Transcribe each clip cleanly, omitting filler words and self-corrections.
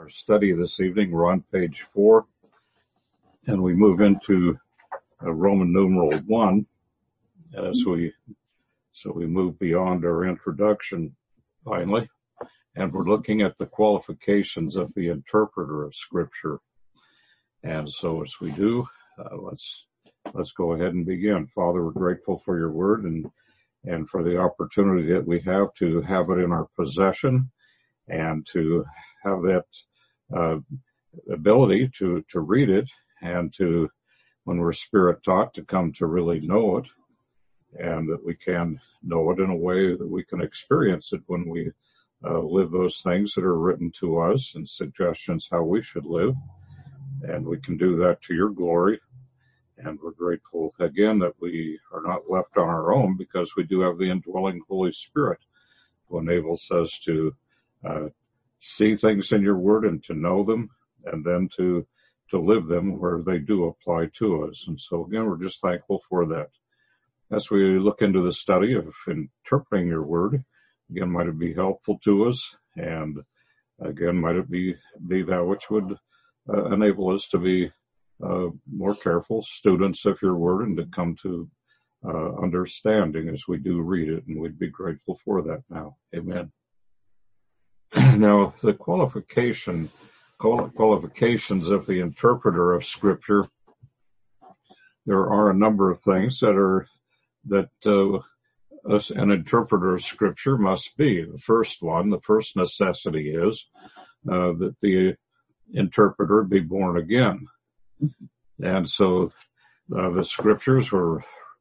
our study this evening. We're on page 4, and we move into Roman numeral 1 as we move beyond our introduction finally, and we're looking at the qualifications of the interpreter of Scripture. And so as we do, let's go ahead and begin. Father, we're grateful for your word and for the opportunity that we have to have it in our possession and to have that ability to read it and to, when we're spirit taught, to come to really know it, and that we can know it in a way that we can experience it when we live those things that are written to us and suggestions how we should live. And we can do that to your glory. And we're grateful again that we are not left on our own, because we do have the indwelling Holy Spirit who enables us to see things in your word and to know them, and then to live them where they do apply to us. And so again, we're just thankful for that. As we look into the study of interpreting your word, again, might it be helpful to us, and again, might it be that which would enable us to be more careful students of your word and to come to understanding as we do read it, and we'd be grateful for that now. Amen. Now, the qualifications of the interpreter of Scripture, there are a number of things that an interpreter of Scripture must be. The first necessity is that the interpreter be born again. And so the Scriptures were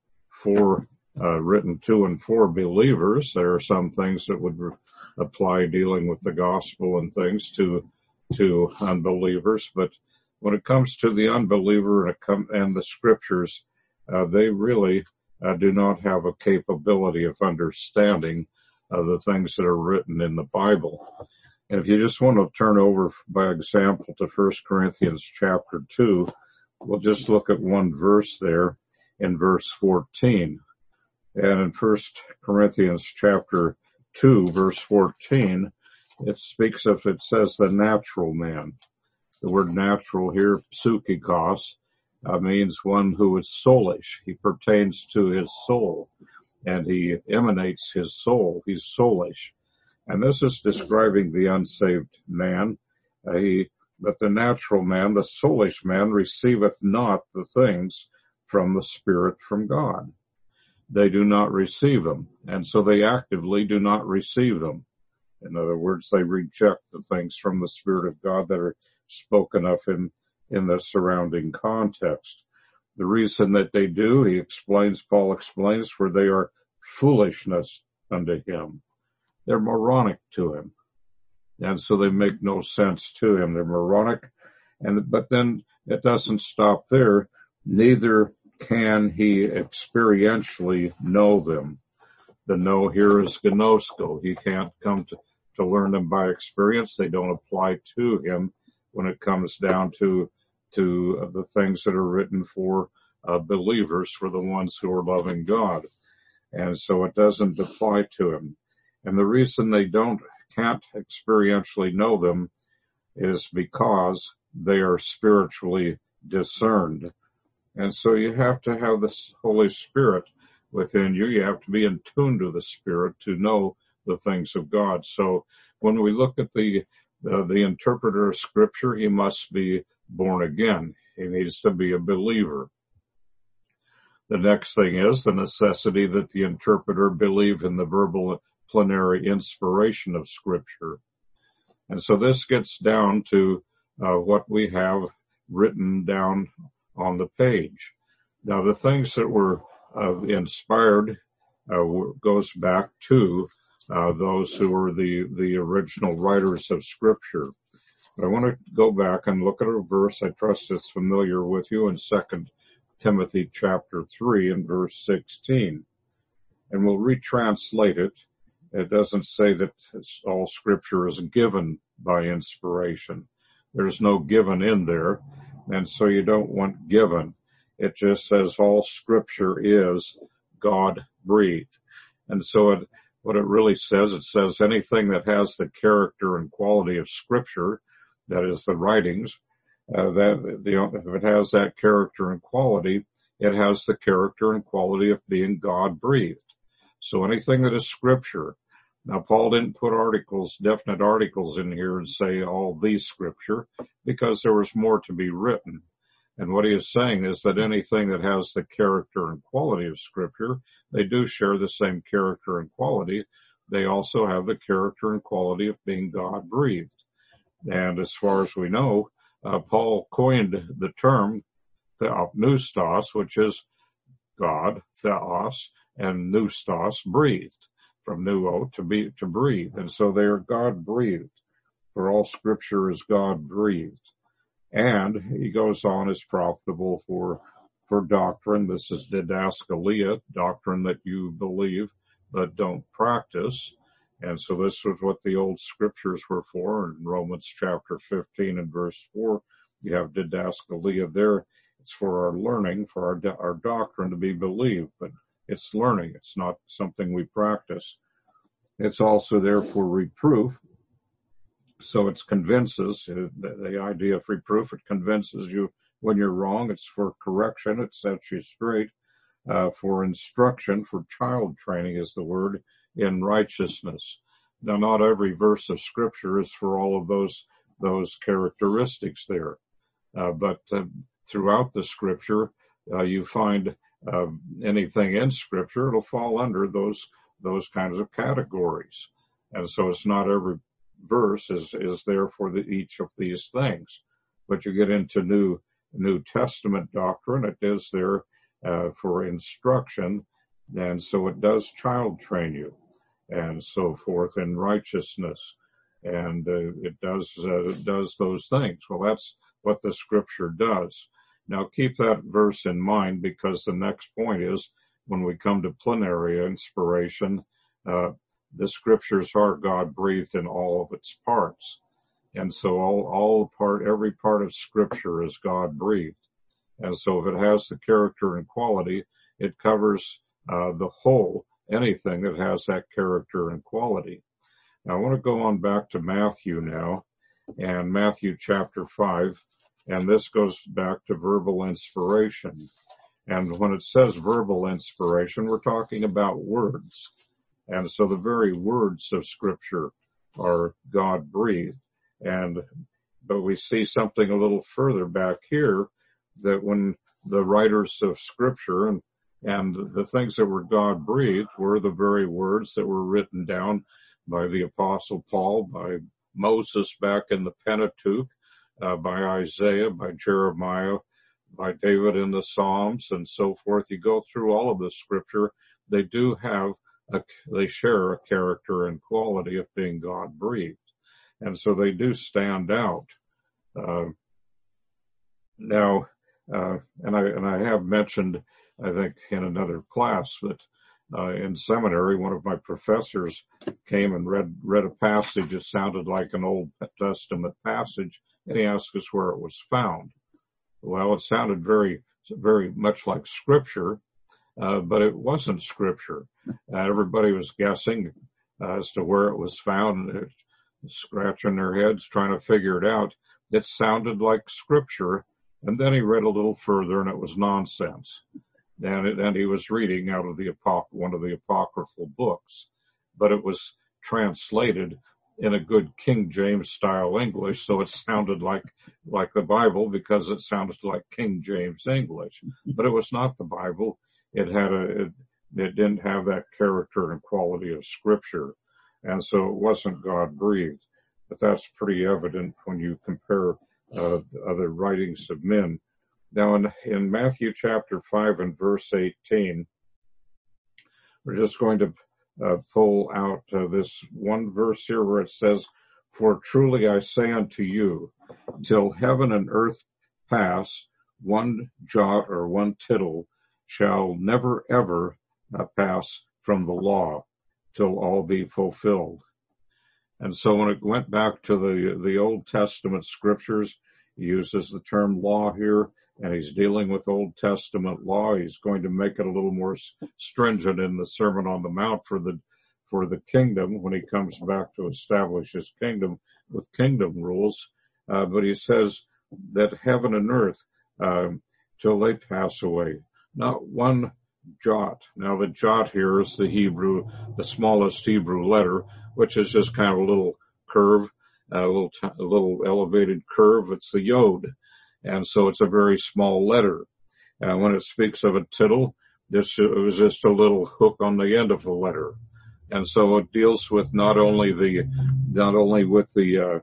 written to and for believers. There are some things that would apply dealing with the gospel and things to unbelievers, but when it comes to the unbeliever and the Scriptures, they really do not have a capability of understanding the things that are written in the Bible. And if you just want to turn over, by example, to 1 Corinthians chapter 2, we'll just look at one verse there in verse 14. And in 1 Corinthians chapter 2, verse 14, it says the natural man. The word natural here, psychikos, means one who is soulish. He pertains to his soul, and he emanates his soul. He's soulish. And this is describing the unsaved man. But the natural man, the soulish man, receiveth not the things from the Spirit from God. They do not receive them, and so they actively do not receive them. In other words, they reject the things from the Spirit of God that are spoken of in the surrounding context. The reason that they do, Paul explains, for they are foolishness unto him. They're moronic to him. And so they make no sense to him. They're moronic. But then it doesn't stop there. Neither can he experientially know them. The know here is gnosko. He can't come to learn them by experience. They don't apply to him when it comes down to the things that are written for believers, for the ones who are loving God. And so it doesn't apply to him. And the reason they can't experientially know them is because they are spiritually discerned. And so you have to have the Holy Spirit within you. You have to be in tune to the Spirit to know the things of God. So when we look at the interpreter of Scripture, he must be born again. He needs to be a believer. The next thing is the necessity that the interpreter believe in the verbal plenary inspiration of Scripture. And so this gets down to what we have written down on the page. Now, the things that were inspired goes back to those who were the original writers of Scripture. But I want to go back and look at a verse I trust is familiar with you in 2 Timothy chapter 3 and verse 16. And we'll retranslate it. It doesn't say that all Scripture is given by inspiration. There's no given in there, and so you don't want given. It just says all Scripture is God-breathed. And so what it really says, it says anything that has the character and quality of Scripture that is the writings, if it has that character and quality, it has the character and quality of being God-breathed. So anything that is Scripture. Now, Paul didn't put definite articles in here and say all these Scripture, because there was more to be written. And what he is saying is that anything that has the character and quality of Scripture, they do share the same character and quality. They also have the character and quality of being God-breathed. And as far as we know, Paul coined the term theopneustos, which is God, theos, and neustos, breathed, from pneuo, to breathe. And so they are God-breathed, for all Scripture is God-breathed. And he goes on, is profitable for doctrine. This is didaskalia, doctrine that you believe but don't practice. And so this was what the old Scriptures were for. In Romans chapter 15 and verse 4, you have didaskalia there. It's for our learning, for our doctrine to be believed, but it's learning. It's not something we practice. It's also there for reproof. So it convinces, the idea of reproof, it convinces you when you're wrong. It's for correction. It sets you straight. For instruction, for child training is the word, in righteousness. Now, not every verse of Scripture is for all of those characteristics there. But throughout the Scripture, you find anything in Scripture, it'll fall under those kinds of categories. And so it's not every verse is there for each of these things. But you get into New Testament doctrine, it is there for instruction, and so it does child train you, and so forth, in righteousness, and it does those things. Well, that's what the Scripture does. Now keep that verse in mind, because the next point is, when we come to plenary inspiration, the Scriptures are God-breathed in all of its parts. And so every part of Scripture is God-breathed. And so if it has the character and quality, it covers the whole, anything that has that character and quality. Now I want to go on back to Matthew now, and Matthew chapter 5, and this goes back to verbal inspiration. And when it says verbal inspiration, we're talking about words. And so the very words of Scripture are God-breathed. But we see something a little further back here, that when the writers of Scripture and the things that were God-breathed were the very words that were written down by the Apostle Paul, by Moses back in the Pentateuch, by Isaiah, by Jeremiah, by David in the Psalms, and so forth. You go through all of the Scripture, they share a character and quality of being God-breathed. And so they do stand out. Now, and I have mentioned, I think in another class, that in seminary, one of my professors came and read a passage that sounded like an Old Testament passage, and he asked us where it was found. Well, it sounded very, very much like Scripture, but it wasn't Scripture. Everybody was guessing as to where it was found, and scratching their heads trying to figure it out. It sounded like Scripture, and then he read a little further, and it was nonsense. And he was reading out of one of the apocryphal books, but it was translated in a good King James style English, so it sounded like the Bible, because it sounded like King James English. But it was not the Bible. It didn't have that character and quality of Scripture, and so it wasn't God-breathed. But that's pretty evident when you compare other writings of men. Now in Matthew chapter 5 and verse 18, we're just going to pull out this one verse here where it says, "For truly I say unto you, till heaven and earth pass, one jot or one tittle shall never ever pass from the law, till all be fulfilled." And so when it went back to the Old Testament Scriptures, he uses the term law here, and he's dealing with Old Testament law. He's going to make it a little more stringent in the Sermon on the Mount for the kingdom, when he comes back to establish his kingdom with kingdom rules. but he says that heaven and earth, till they pass away, not one jot. Now the jot here is the smallest Hebrew letter, which is just kind of a little curve, a little elevated curve. It's the yod, and so it's a very small letter. When it speaks of a tittle, it was just a little hook on the end of the letter, and so it deals with not only with the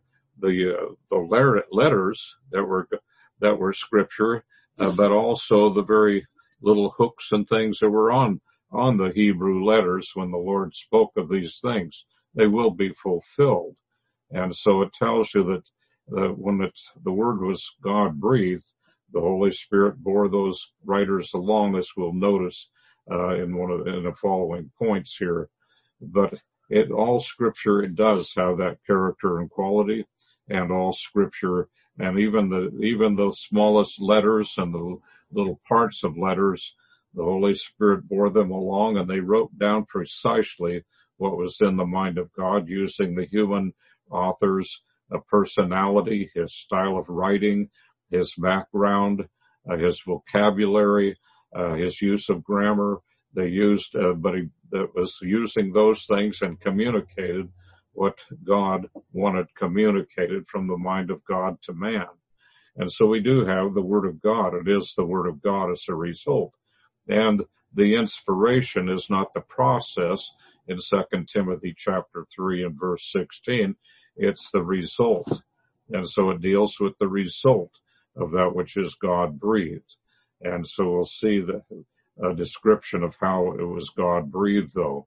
letters that were scripture, but also the very little hooks and things that were on the Hebrew letters when the Lord spoke of these things. They will be fulfilled. And so it tells you that when the word was God breathed, the Holy Spirit bore those writers along, as we'll notice in the following points here. But all Scripture, it does have that character and quality, and all Scripture, and even the smallest letters and the little parts of letters, the Holy Spirit bore them along, and they wrote down precisely what was in the mind of God, using the human author's personality, his style of writing, his background, his vocabulary, his use of grammar. They used, but he was using those things and communicated what God wanted communicated from the mind of God to man. And so we do have the Word of God. It is the Word of God as a result. And the inspiration is not the process in 2 Timothy chapter 3 and verse 16. It's the result. And so it deals with the result of that which is God breathed. And so we'll see a description of how it was God breathed, though.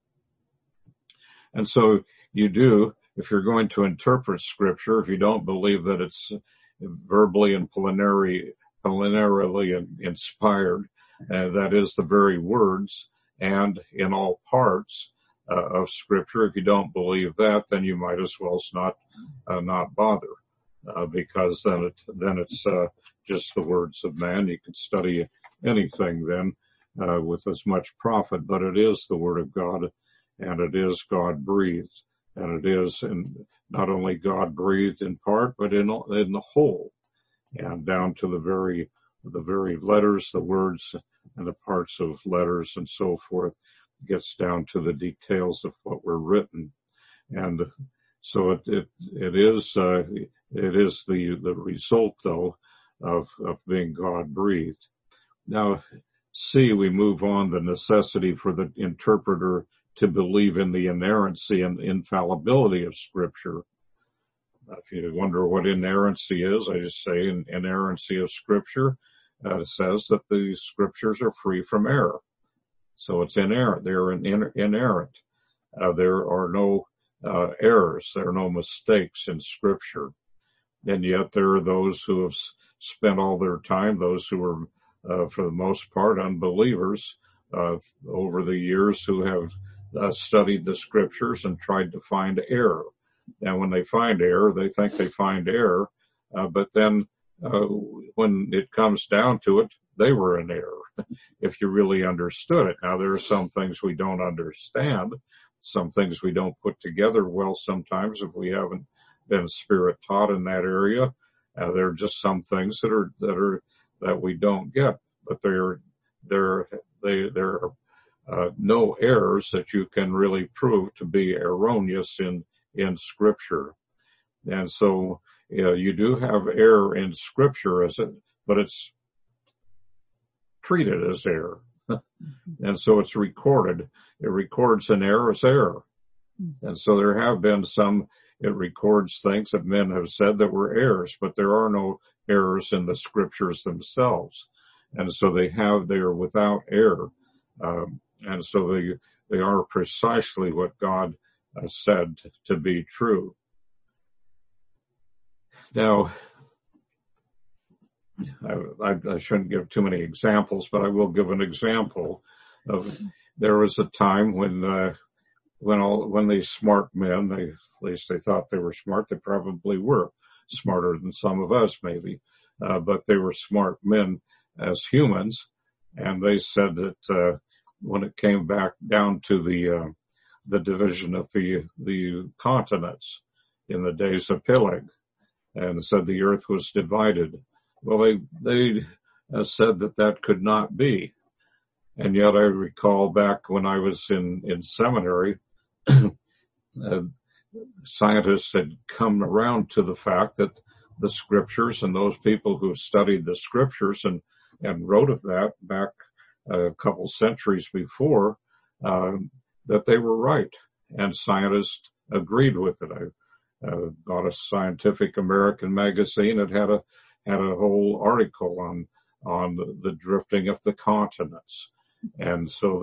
And so you do, if you're going to interpret Scripture, if you don't believe that it's verbally and plenarily inspired, that is the very words and in all parts of Scripture, if you don't believe that, then you might as well not bother, because then it's just the words of man. You can study anything then with as much profit, but it is the Word of God, and it is God breathed, and it is not only God breathed in part, but in the whole, and down to the very letters, the words, and the parts of letters, and so forth. Gets down to the details of what were written, and so it is the result, though, of being God breathed. Now, we move on the necessity for the interpreter to believe in the inerrancy and infallibility of Scripture. If you wonder what inerrancy is, I just say inerrancy of Scripture says that the Scriptures are free from error. So it's inerrant. They're inerrant. There are no errors. There are no mistakes in Scripture. And yet there are those who have spent all their time, those who are, for the most part, unbelievers over the years, who have studied the Scriptures and tried to find error. And when they find error, they think they find error. But then when it comes down to it, they were in error, if you really understood it. Now, there are some things we don't understand, some things we don't put together well sometimes if we haven't been Spirit taught in that area. There are just some things that we don't get, but there are no errors that you can really prove to be erroneous in Scripture. And so you do have error in Scripture, but it's treated as error. And so it's recorded. It records an error as error. And so there have been it records things that men have said that were errors, but there are no errors in the Scriptures themselves. And so they are without error. And so they are precisely what God said to be true. Now, I shouldn't give too many examples, but I will give an example of there was a time when these smart men, at least they thought they were smart, they probably were smarter than some of us maybe, but they were smart men as humans, and they said that when it came back down to the division of the continents in the days of Peleg, and said the earth was divided. Well, they said that could not be. And yet I recall back when I was in seminary, scientists had come around to the fact that the scriptures and those people who studied the scriptures and wrote of that back a couple centuries before, that they were right. And scientists agreed with it. I got a Scientific American magazine. It had a whole article on the drifting of the continents. And so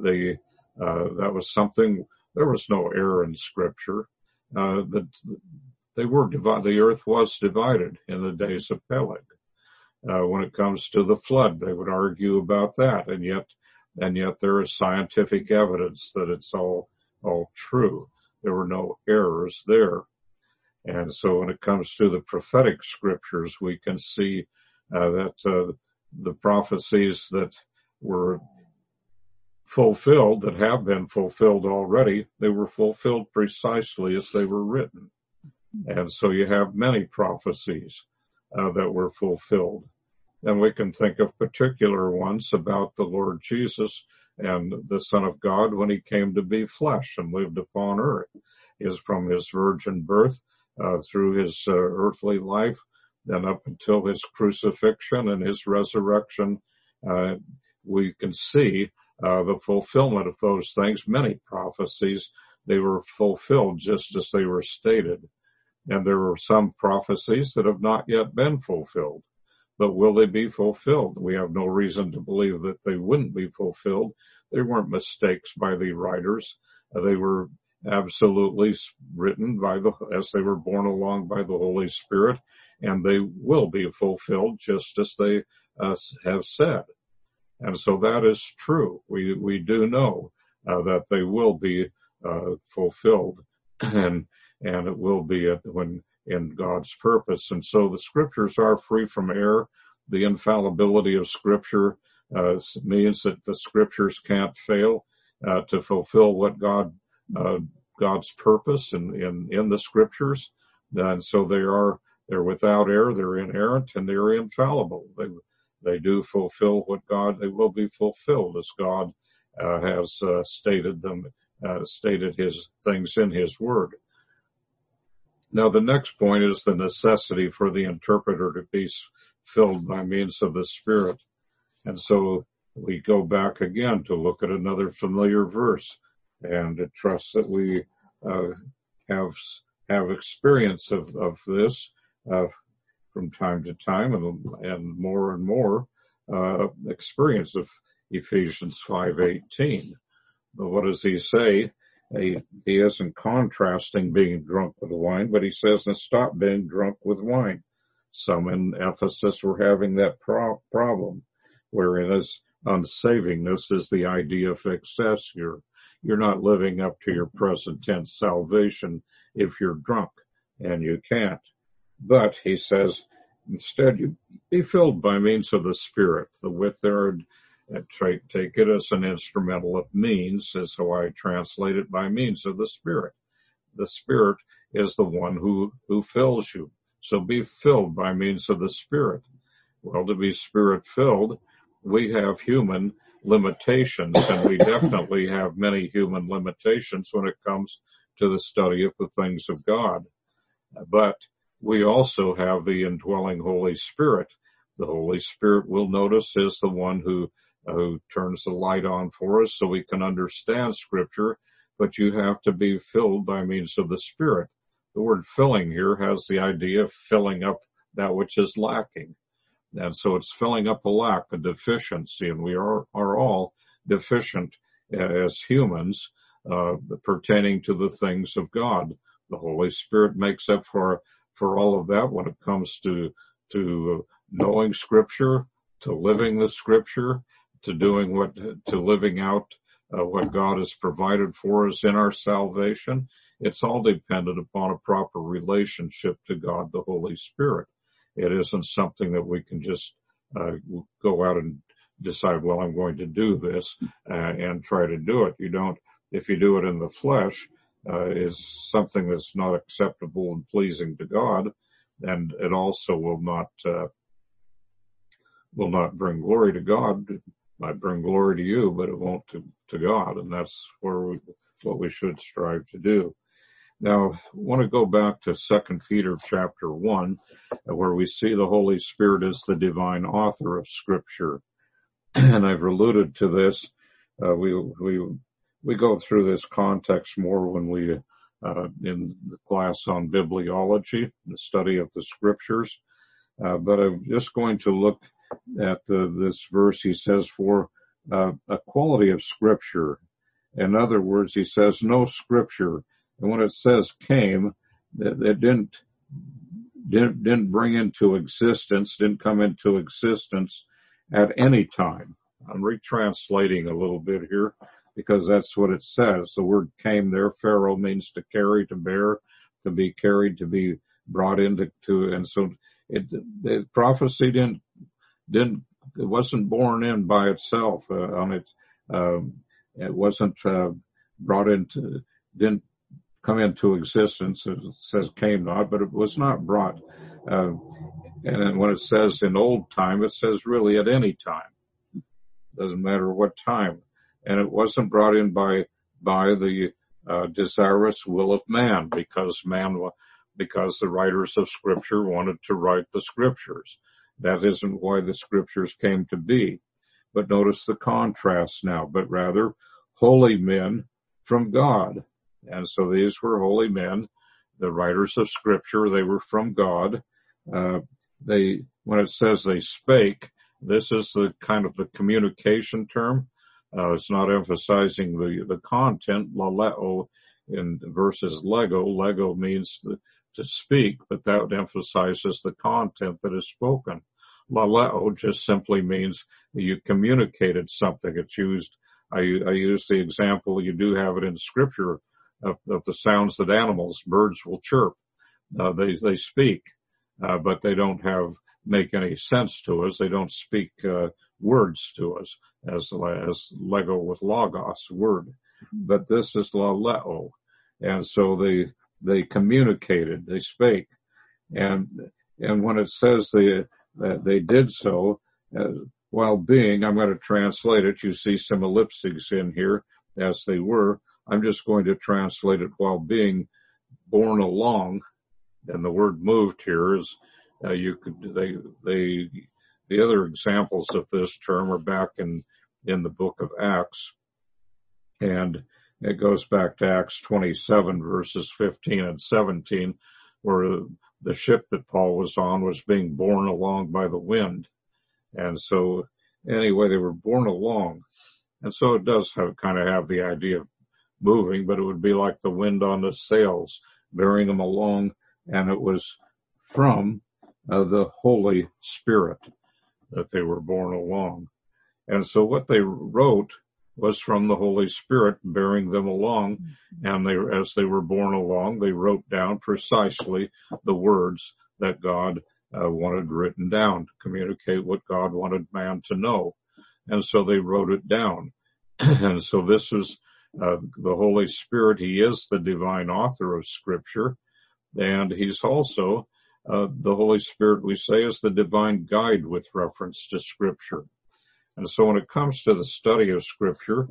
that was something. There was no error in scripture. That they were divided. The earth was divided in the days of Peleg. When it comes to the flood, they would argue about that, and yet there is scientific evidence that it's all true. There were no errors there. And so when it comes to the prophetic scriptures, we can see that the prophecies that were fulfilled, that have been fulfilled already, they were fulfilled precisely as they were written. And so you have many prophecies that were fulfilled. And we can think of particular ones about the Lord Jesus and the Son of God when he came to be flesh and lived upon earth. Is from his virgin birth through his earthly life, then up until his crucifixion and his resurrection, we can see the fulfillment of those things. Many prophecies, they were fulfilled just as they were stated. And there were some prophecies that have not yet been fulfilled. But will they be fulfilled? We have no reason to believe that they wouldn't be fulfilled. They weren't mistakes by the writers. They were absolutely written as they were borne along by the Holy Spirit, and they will be fulfilled just as they have said. And so that is true. We do know that they will be fulfilled, and it will be when in God's purpose. And so the scriptures are free from error. The infallibility of scripture means that the scriptures can't fail to fulfill what God's purpose in the scriptures. And so they're without error, they're inerrant, and they're infallible. They do fulfill they will be fulfilled as God has stated his things in his word. Now, the next point is the necessity for the interpreter to be filled by means of the Spirit. And so we go back again to look at another familiar verse and to trust that we have experience of this from time to time and more experience of Ephesians 5:18. But what does he say? He isn't contrasting being drunk with wine, but he says, stop being drunk with wine. Some in Ephesus were having that problem, whereas unsavingness is the idea of excess. You're not living up to your present tense salvation if you're drunk, and you can't. But he says, instead, you be filled by means of the Spirit. The with there, take it as an instrumental of means, is how I translate it, by means of the Spirit. The Spirit is the one who fills you. So be filled by means of the Spirit. Well, to be Spirit-filled, we have human limitations, and we definitely have many human limitations when it comes to the study of the things of God. But we also have the indwelling Holy Spirit. The Holy Spirit, we'll notice, is the one who turns the light on for us so we can understand Scripture, but you have to be filled by means of the Spirit. The word filling here has the idea of filling up that which is lacking. And so it's filling up a lack, a deficiency, and we are all deficient as humans pertaining to the things of God. The Holy Spirit makes up for all of that when it comes to knowing Scripture, to living the Scripture, to living out what God has provided for us in our salvation. It's all dependent upon a proper relationship to God, the Holy Spirit. It isn't something that we can just go out and decide, well, I'm going to do this and try to do it. You don't. If you do it in the flesh, is something that's not acceptable and pleasing to God. and it also will not bring glory to God. It might bring glory to you, but it won't to God, and that's what we should strive to do. Now, I want to go back to 2 Peter chapter 1, where we see the Holy Spirit as the divine author of Scripture. And I've alluded to this. We go through this context more when we in the class on bibliology, the study of the Scriptures. But I'm just going to look at this verse. He says, for a quality of Scripture. In other words, he says, no Scripture. And when it says came, it didn't bring into existence, didn't come into existence at any time. I'm retranslating a little bit here because that's what it says. The word came there, pharaoh, means to carry, to bear, to be carried, to be brought into, and so the prophecy it wasn't born in by itself it wasn't brought into, didn't come into existence. It says came not, but it was not brought. And then when it says in old time, it says really at any time. Doesn't matter what time. And it wasn't brought in by the desirous will of man, because the writers of Scripture wanted to write the Scriptures. That isn't why the Scriptures came to be. But notice the contrast now, but rather holy men from God. And so these were holy men, the writers of Scripture. They were from God. When it says they spake, this is the kind of the communication term. It's not emphasizing the content, laleo, in versus lego. Lego means to speak, but that emphasizes the content that is spoken. Laleo just simply means you communicated something. It's used, I use the example, you do have it in Scripture, of the sounds that birds will chirp. They speak, but they don't make any sense to us. They don't speak words to us as lego with logos, word. But this is laleo. And so they communicated, they spake. And when it says they did so, while being, I'm going to translate it. You see some ellipses in here, as they were. I'm just going to translate it while being borne along. And the word moved here is, the other examples of this term are back in the book of Acts. And it goes back to Acts 27 verses 15 and 17, where the ship that Paul was on was being borne along by the wind. And so anyway, they were borne along. And so it does kind of have the idea of moving, but it would be like the wind on the sails, bearing them along. And it was from the Holy Spirit that they were borne along. And so what they wrote was from the Holy Spirit bearing them along. And as they were borne along, they wrote down precisely the words that God wanted written down to communicate what God wanted man to know. And so they wrote it down. And so this is the Holy Spirit. He is the divine author of Scripture. And he's also, the Holy Spirit, we say, is the divine guide with reference to Scripture. And so when it comes to the study of Scripture,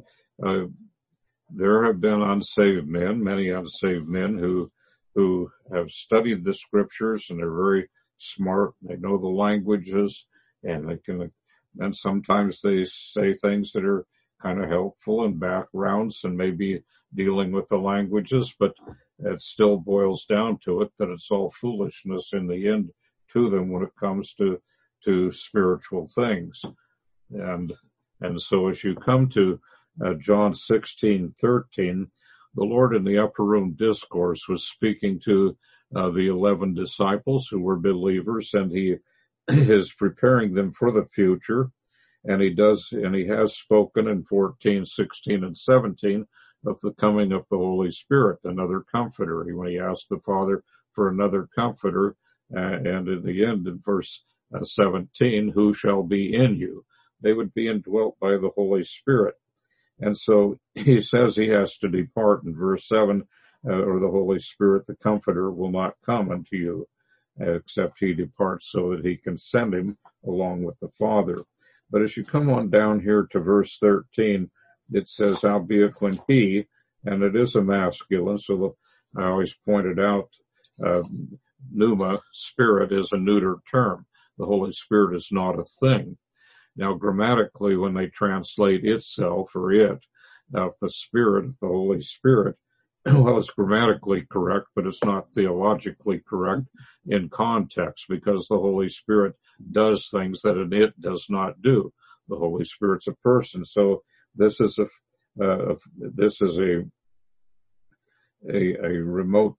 there have been unsaved men, many unsaved men who have studied the Scriptures, and they're very smart. They know the languages, and and sometimes they say things that are kind of helpful in backgrounds and maybe dealing with the languages, but it still boils down to it that it's all foolishness in the end to them when it comes to spiritual things. And so as you come to John 16:13, the Lord in the upper room discourse was speaking to the 11 disciples who were believers, and he is preparing them for the future. And he has spoken in 14, 16, and 17 of the coming of the Holy Spirit, another comforter. When he asked the Father for another comforter, and in the end, in verse 17, who shall be in you? They would be indwelt by the Holy Spirit. And so he says he has to depart in verse 7, or the Holy Spirit, the comforter, will not come unto you. except he departs so that he can send him along with the Father. But as you come on down here to verse 13, it says, howbeit when he, and it is a masculine, so I always pointed out, pneuma, spirit, is a neuter term. The Holy Spirit is not a thing. Now, grammatically, when they translate itself or it, the Spirit, the Holy Spirit, well, it's grammatically correct, but it's not theologically correct in context, because the Holy Spirit does things that an it does not do. The Holy Spirit's a person. So this is a remote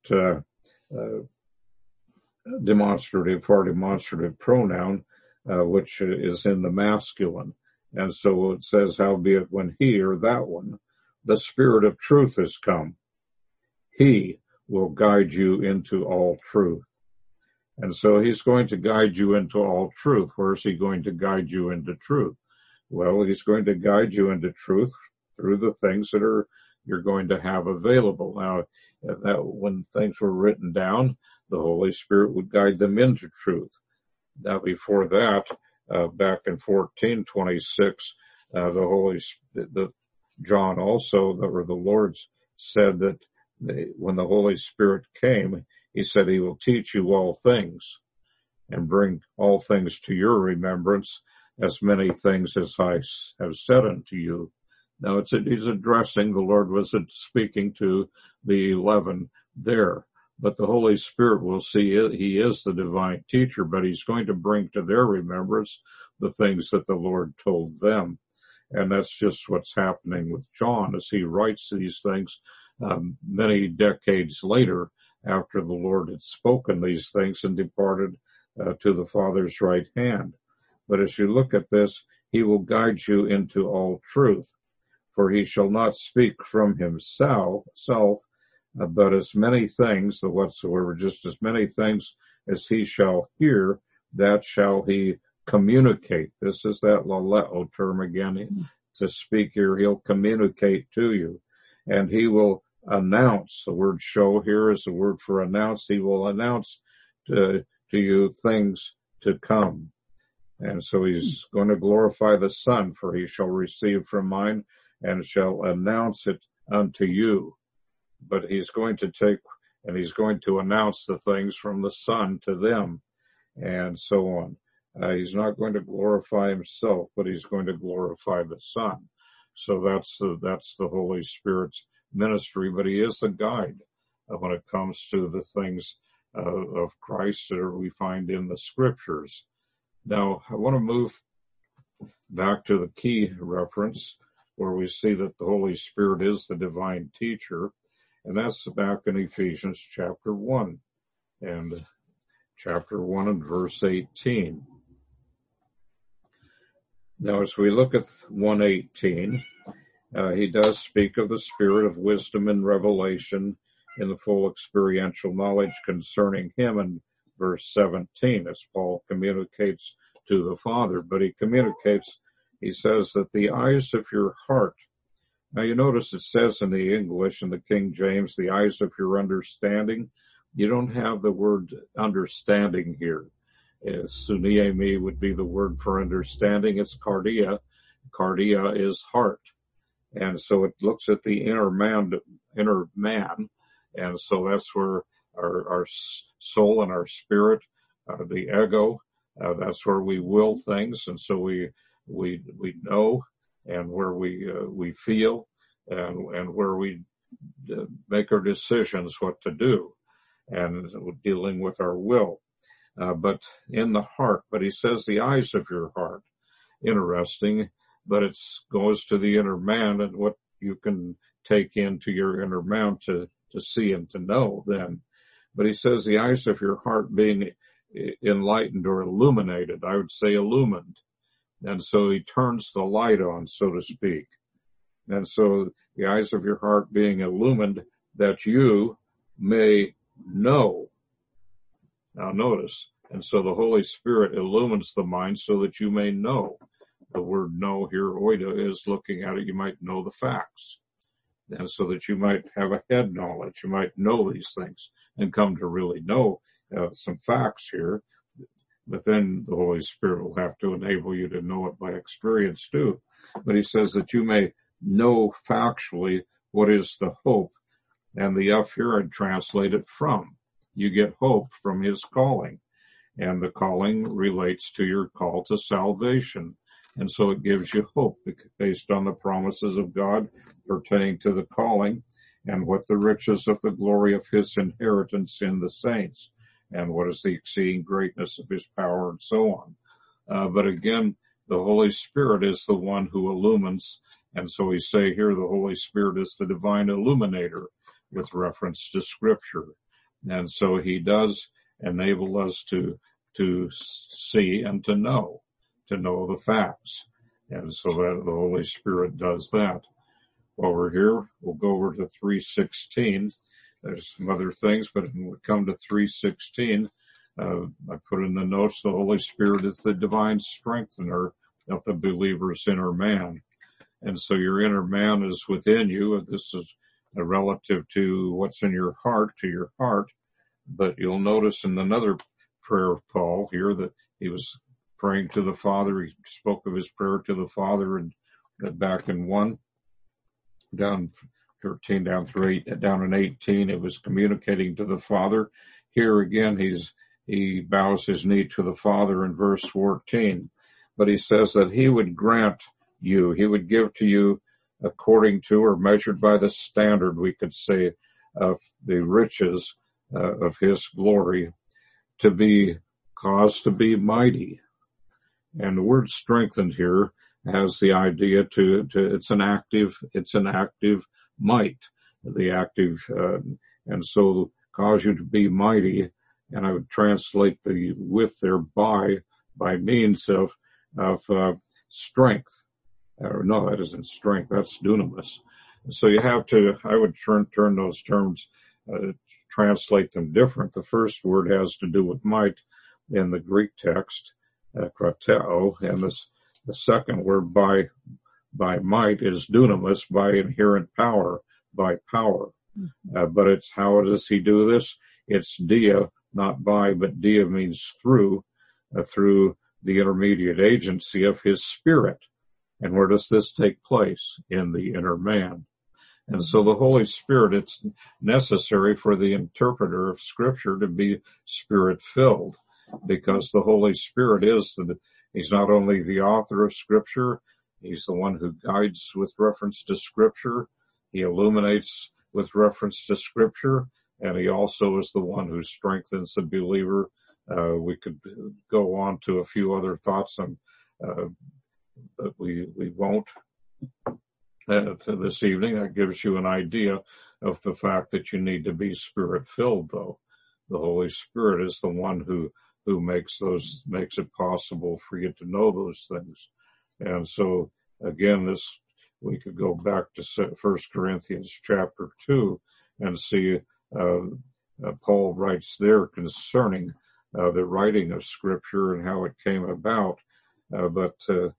demonstrative pronoun, which is in the masculine. And so it says, howbeit when he, or that one, the Spirit of truth is come, he will guide you into all truth. And so he's going to guide you into all truth. Where is he going to guide you into truth? Well, he's going to guide you into truth through the things that you're going to have available. Now, that when things were written down, the Holy Spirit would guide them into truth. Now, before that, back in 1426, John also, or the Lord said that when the Holy Spirit came, he said he will teach you all things and bring all things to your remembrance, as many things as I have said unto you. Now, he's addressing, the Lord was speaking to the 11 there. But the Holy Spirit will see he is the divine teacher, but he's going to bring to their remembrance the things that the Lord told them. And that's just what's happening with John as he writes these things many decades later, after the Lord had spoken these things and departed to the Father's right hand. But as you look at this, he will guide you into all truth, for he shall not speak from himself, but as many things, the whatsoever, just as many things as he shall hear, that shall he communicate. This is that laleo term again, to speak here. He'll communicate to you, and he will announce. The word show here is the word for announce. He will announce to you things to come. And so he's going to glorify the Son, for he shall receive from mine and shall announce it unto you. But he's going to take, and he's going to announce the things from the Son to them, and so on. He's not going to glorify himself, but he's going to glorify the Son. So that's the Holy Spirit's ministry, but he is the guide when it comes to the things of Christ that we find in the Scriptures. Now, I want to move back to the key reference where we see that the Holy Spirit is the divine teacher. And that's back in Ephesians chapter 1 and verse 18. Now, as we look at 1:18, he does speak of the spirit of wisdom and revelation in the full experiential knowledge concerning him in verse 17, as Paul communicates to the Father. But he says that the eyes of your heart. Now, you notice it says in the English, in the King James, the eyes of your understanding. You don't have the word understanding here. Suniemi would be the word for understanding. It's cardia. Cardia is heart. And so it looks at the inner man. And so that's where our soul and our spirit, the ego, that's where we will things. And so we know, and where we feel, and where we make our decisions what to do, and dealing with our will. But in the heart, but he says the eyes of your heart. Interesting, but it goes to the inner man and what you can take into your inner man to see and to know then. But he says the eyes of your heart being enlightened or illuminated. I would say illumined. And so he turns the light on, so to speak. And so the eyes of your heart being illumined, that you may know. Now notice, and so the Holy Spirit illumines the mind so that you may know. The word know here, oida, is looking at it, you might know the facts. And so that you might have a head knowledge, you might know these things and come to really know some facts here, but then the Holy Spirit will have to enable you to know it by experience too. But he says that you may know factually what is the hope, and the F here I'd translate it from. You get hope from his calling, and the calling relates to your call to salvation. And so it gives you hope based on the promises of God pertaining to the calling, and what the riches of the glory of his inheritance in the saints, and what is the exceeding greatness of his power, and so on. But again, the Holy Spirit is the one who illumines, and so we say here the Holy Spirit is the divine illuminator with reference to Scripture. And so he does enable us to see and to know the facts. And so that the Holy Spirit does that. While we're here, we'll go over to 3:16. There's some other things, but when we come to 3:16, I put in the notes, the Holy Spirit is the divine strengthener of the believer's inner man. And so your inner man is within you. This is relative to what's in your heart, to your heart. But you'll notice in another prayer of Paul here that he was praying to the Father. He spoke of his prayer to the Father, and back in 1, down 13, down through 8, down in 18, it was communicating to the Father. Here again, he bows his knee to the Father in verse 14. But he says that he would grant you, he would give to you according to, or measured by the standard, we could say, of the riches of his glory, to be caused to be mighty. And the word strengthened here has the idea to it's an active might, the active, and so cause you to be mighty. And I would translate the with there by means of strength. Or no, that isn't strength. That's dunamis. So you have to, I would turn those terms, translate them different. The first word has to do with might in the Greek text, krateo, and the second word by might is dunamis, by inherent power, by power. But it's how does he do this? It's dia, not by, but dia means through the intermediate agency of his Spirit. And where does this take place? In the inner man. And so the Holy Spirit, it's necessary for the interpreter of Scripture to be Spirit-filled, because the Holy Spirit he's not only the author of Scripture, he's the one who guides with reference to Scripture, he illuminates with reference to Scripture, and he also is the one who strengthens the believer. We could go on to a few other thoughts, but we won't this evening. That gives you an idea of the fact that you need to be Spirit-filled, though. The Holy Spirit is the one who makes it possible for you to know those things. And so, again, we could go back to 1 Corinthians chapter 2 and see Paul writes there concerning the writing of Scripture and how it came about. But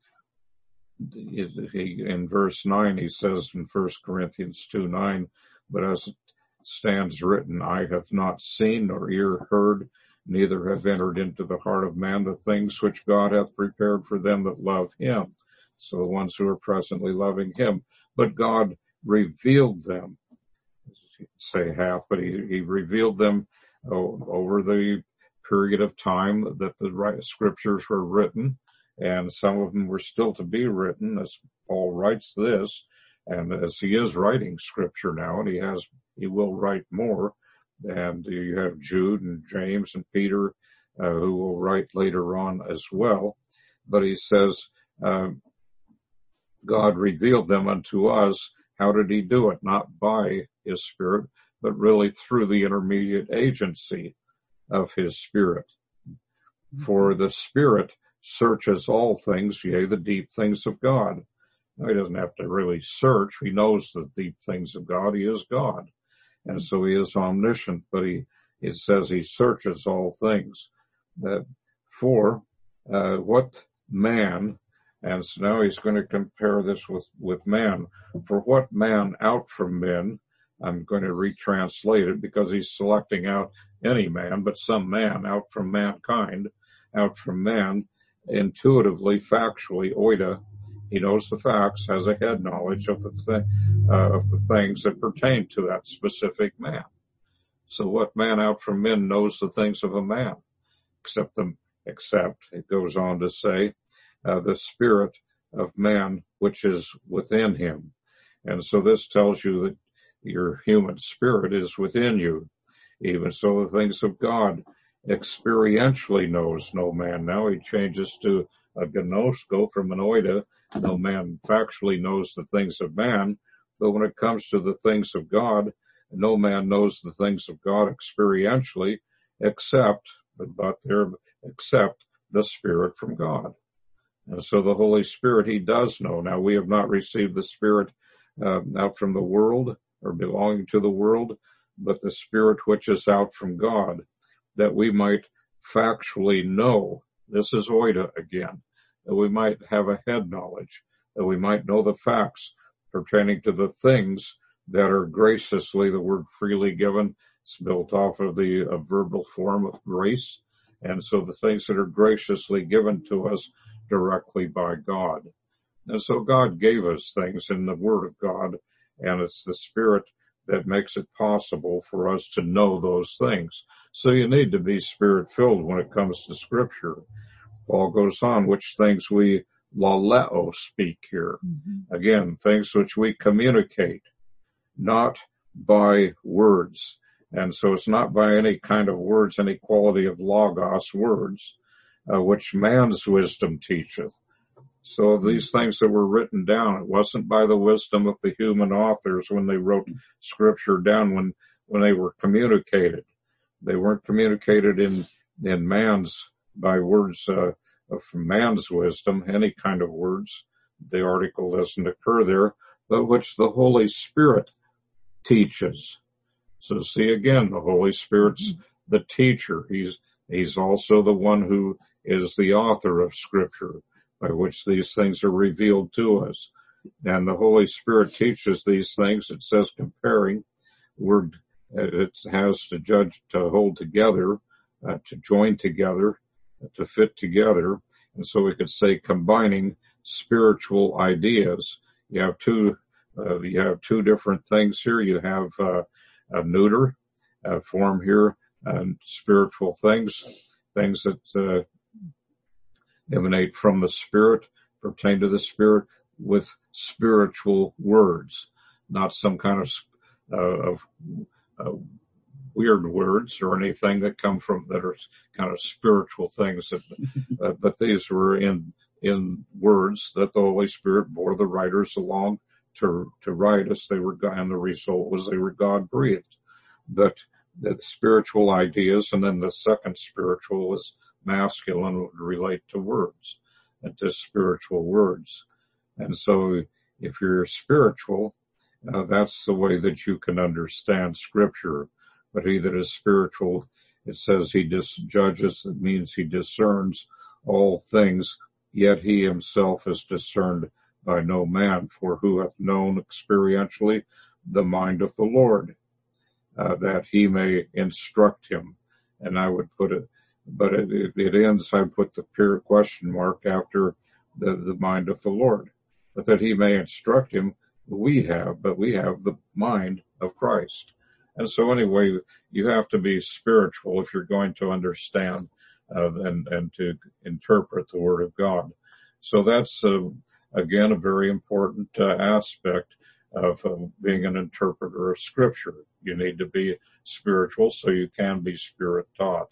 in verse 9, he says in 1 Corinthians 2:9, but as it stands written, eye hath not seen, nor ear heard, neither have entered into the heart of man the things which God hath prepared for them that love him. So the ones who are presently loving him. But God revealed them, say hath, but he revealed them over the period of time that the Scriptures were written. And some of them were still to be written, as Paul writes this, and as he is writing Scripture now, and he will write more. And you have Jude and James and Peter, who will write later on as well. But he says, God revealed them unto us. How did he do it? Not by his Spirit, but really through the intermediate agency of his Spirit. For the Spirit searches all things, yea, the deep things of God. Now, he doesn't have to really search. He knows the deep things of God. He is God. And so he is omniscient, but it says he searches all things. For what man, and so now he's going to compare this with man, for what man out from men I'm going to retranslate it because he's selecting out any man, but some man out from mankind, out from man, intuitively, factually, oida. He knows the facts, has a head knowledge of the things that pertain to that specific man. So what man out from men knows the things of a man, except it goes on to say, the spirit of man which is within him. And so this tells you that your human spirit is within you. Even so, the things of God experientially knows no man. Now he changes to a gnosko from an oida. No man factually knows the things of man, but when it comes to the things of God, no man knows the things of God experientially except the Spirit from God. And so the Holy Spirit he does know. Now we have not received the Spirit out from the world or belonging to the world, but the Spirit which is out from God, that we might factually know. This is oida again, that we might have a head knowledge, that we might know the facts pertaining to the things that are graciously, the word freely given, it's built off of the verbal form of grace. And so the things that are graciously given to us directly by God. And so God gave us things in the Word of God, and it's the Spirit that makes it possible for us to know those things. So you need to be Spirit-filled when it comes to Scripture. Paul goes on, which things we laleo speak here. Mm-hmm. Again, things which we communicate, not by words. And so it's not by any kind of words, any quality of logos words, which man's wisdom teacheth. So these things that were written down, it wasn't by the wisdom of the human authors when they wrote Scripture down, when they were communicated. They weren't communicated in man's, by words from man's wisdom, any kind of words. The article doesn't occur there, but which the Holy Spirit teaches. So see again, the Holy Spirit's the teacher. He's also the one who is the author of Scripture, by which these things are revealed to us. And the Holy Spirit teaches these things. It says comparing. It has to judge, to hold together, to join together, to fit together. And so we could say combining spiritual ideas. You have two different things here. You have a neuter form here, spiritual things that emanate from the Spirit, pertain to the Spirit, with spiritual words, not some kind of weird words or anything that come from, that are kind of spiritual things. But these were in words that the Holy Spirit bore the writers along to write us. And the result was they were God breathed. But the spiritual ideas, and then the second spiritual is masculine, would relate to words and to spiritual words. And so if you're spiritual, that's the way that you can understand Scripture. But he that is spiritual, it says he judges, it means he discerns all things, yet he himself is discerned by no man. For who hath known experientially the mind of the Lord, that he may instruct him? And I would put it, but it ends, I put the pure question mark after the mind of the Lord. But that he may instruct him, we have the mind of Christ. And so anyway, you have to be spiritual if you're going to understand and to interpret the Word of God. So that's, again, a very important aspect of being an interpreter of Scripture. You need to be spiritual so you can be Spirit taught.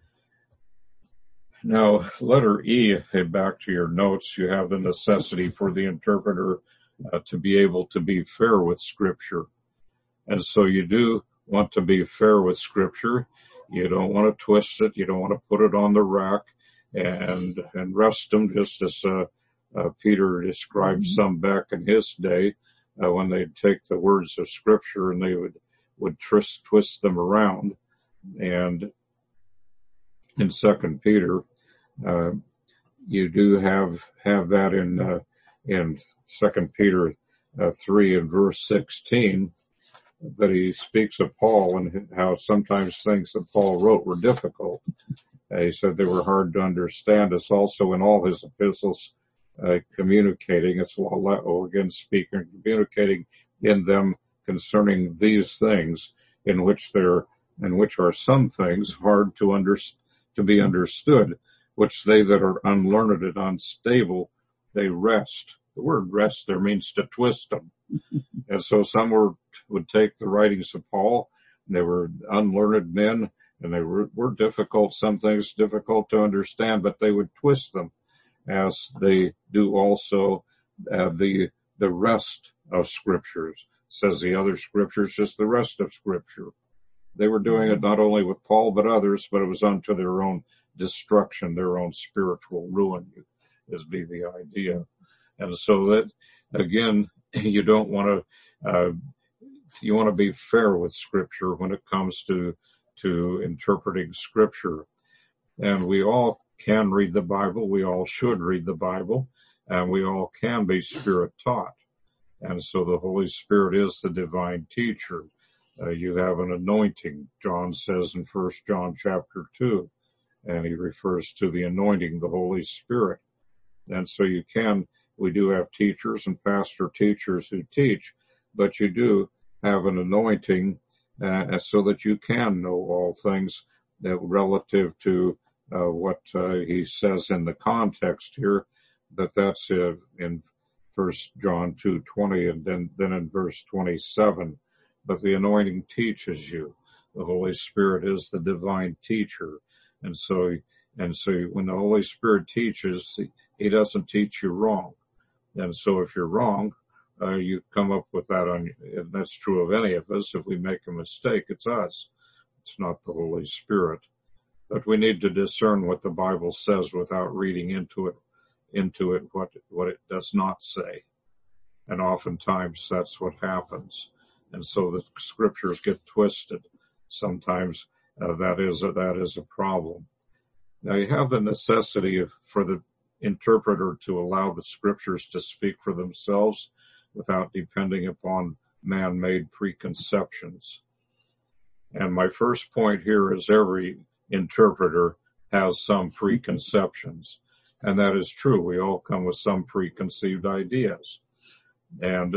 Now, letter E, back to your notes, you have the necessity for the interpreter to be able to be fair with Scripture. And so you do want to be fair with Scripture. You don't want to twist it. You don't want to put it on the rack and rest them, just as Peter described some back in his day, when they'd take the words of Scripture and they would twist them around. And in 2 Peter, you do have that in 2 Peter 3 and verse 16. that he speaks of Paul and how sometimes things that Paul wrote were difficult. He said they were hard to understand. It's also in all his epistles communicating. It's again speaking, communicating in them concerning these things, in which are some things hard to be understood, which they that are unlearned and unstable, they wrest. The word wrest there means to twist them. And so some would take the writings of Paul, and they were unlearned men, and they were difficult, some things difficult to understand, but they would twist them, as they do also the rest of scriptures. Says the other scriptures, just the rest of scripture. They were doing it not only with Paul but others, but it was unto their own destruction, their own spiritual ruin, is be the idea. And so that, again, you don't want to, you want to be fair with scripture when it comes to interpreting scripture. And we all can read the Bible. We all should read the Bible, and we all can be spirit taught. And so the Holy Spirit is the divine teacher. You have an anointing, John says in 1 John chapter 2, and he refers to the anointing, the Holy Spirit. And so we do have teachers and pastor teachers who teach, but you do have an anointing so that you can know all things that relative to what he says in the context here, that's in 1 John 2:20 and then in verse 27. But the anointing teaches you. The Holy Spirit is the divine teacher. And so when the Holy Spirit teaches, he doesn't teach you wrong. And so if you're wrong, you come up with that and that's true of any of us. If we make a mistake, it's us. It's not the Holy Spirit. But we need to discern what the Bible says without reading into it what it does not say. And oftentimes that's what happens. And so the scriptures get twisted. Sometimes that is a problem. Now you have the necessity for the interpreter to allow the scriptures to speak for themselves without depending upon man-made preconceptions. And my first point here is every interpreter has some preconceptions. And that is true. We all come with some preconceived ideas. And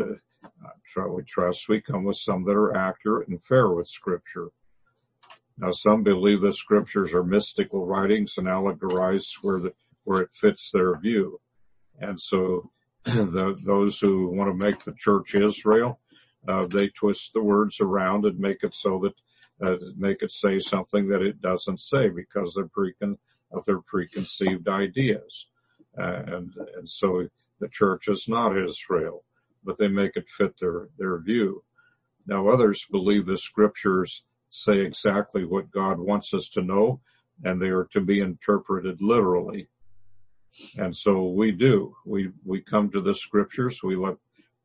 we come with some that are accurate and fair with Scripture. Now, some believe the Scriptures are mystical writings and allegorize where it fits their view. And so those who want to make the church Israel, they twist the words around and make it so that make it say something that it doesn't say because of their preconceived ideas. And so the church is not Israel, but they make it fit their view. Now others believe the scriptures say exactly what God wants us to know, and they are to be interpreted literally. And so we do. We come to the scriptures. We let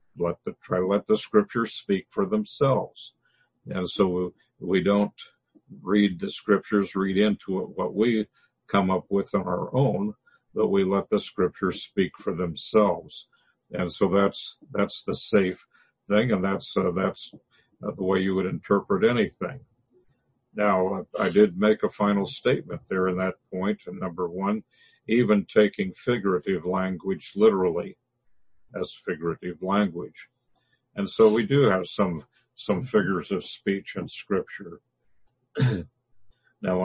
the scriptures speak for themselves. And so we don't read the scriptures, read into it what we come up with on our own, but we let the scriptures speak for themselves. And so that's the safe thing, and that's the way you would interpret anything. Now, I did make a final statement there in that point, and number one, even taking figurative language literally as figurative language. And so we do have some figures of speech in Scripture. Now,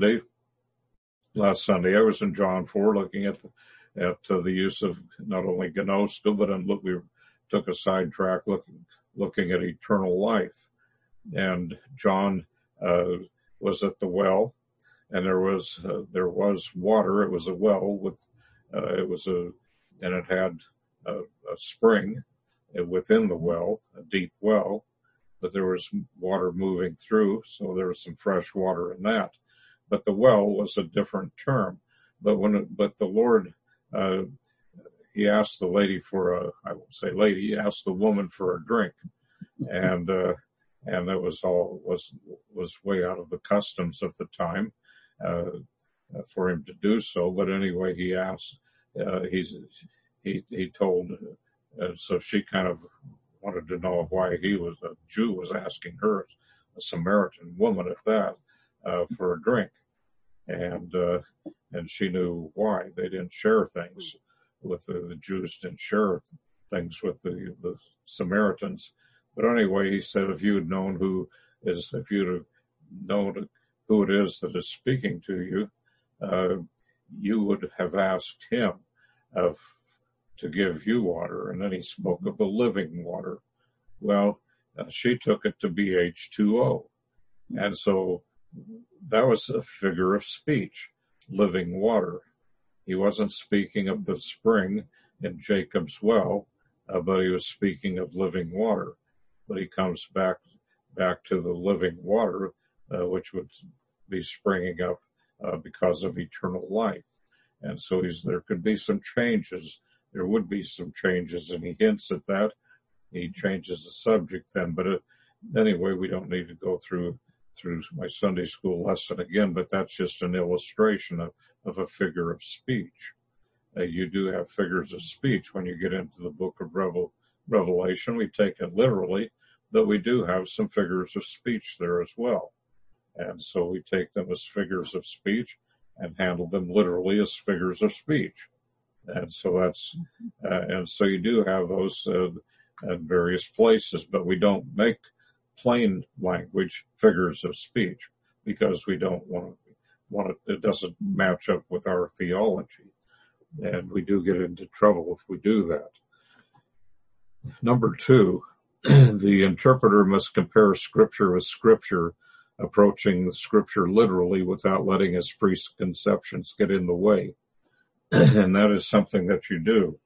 last Sunday, I was in John 4 looking at the use of not only gnosko, but we took a sidetrack looking at eternal life. And John was at the well, and there was water. It was a well and it had a spring within the well, a deep well, but there was water moving through, so there was some fresh water in that. But the well was a different term. But the Lord, he asked the lady he asked the woman for a drink, and that was way out of the customs of the time for him to do so. But anyway, he asked. He told. So she kind of wanted to know why a Jew was asking her, a Samaritan woman at that, for a drink. And she knew why. They didn't share things with the Jews, didn't share things with the Samaritans. But anyway, he said, if you'd known who it is that is speaking to you, you would have asked him to give you water. And then he spoke of the living water. Well, she took it to be H2O. And so that was a figure of speech, living water. He wasn't speaking of the spring in Jacob's well, but he was speaking of living water. But he comes back to the living water, which would be springing up because of eternal life. And so there could be some changes. There would be some changes, and he hints at that. He changes the subject then. But anyway, we don't need to go through my Sunday school lesson again, but that's just an illustration of a figure of speech. You do have figures of speech when you get into the book of Revelation. We take it literally, but we do have some figures of speech there as well. And so we take them as figures of speech and handle them literally as figures of speech. And so so you do have those at various places, but we don't make plain language figures of speech because we don't want it doesn't match up with our theology. And we do get into trouble if we do that. Number 2, the interpreter must compare scripture with scripture, approaching the scripture literally without letting his preconceptions get in the way. And that is something that you do.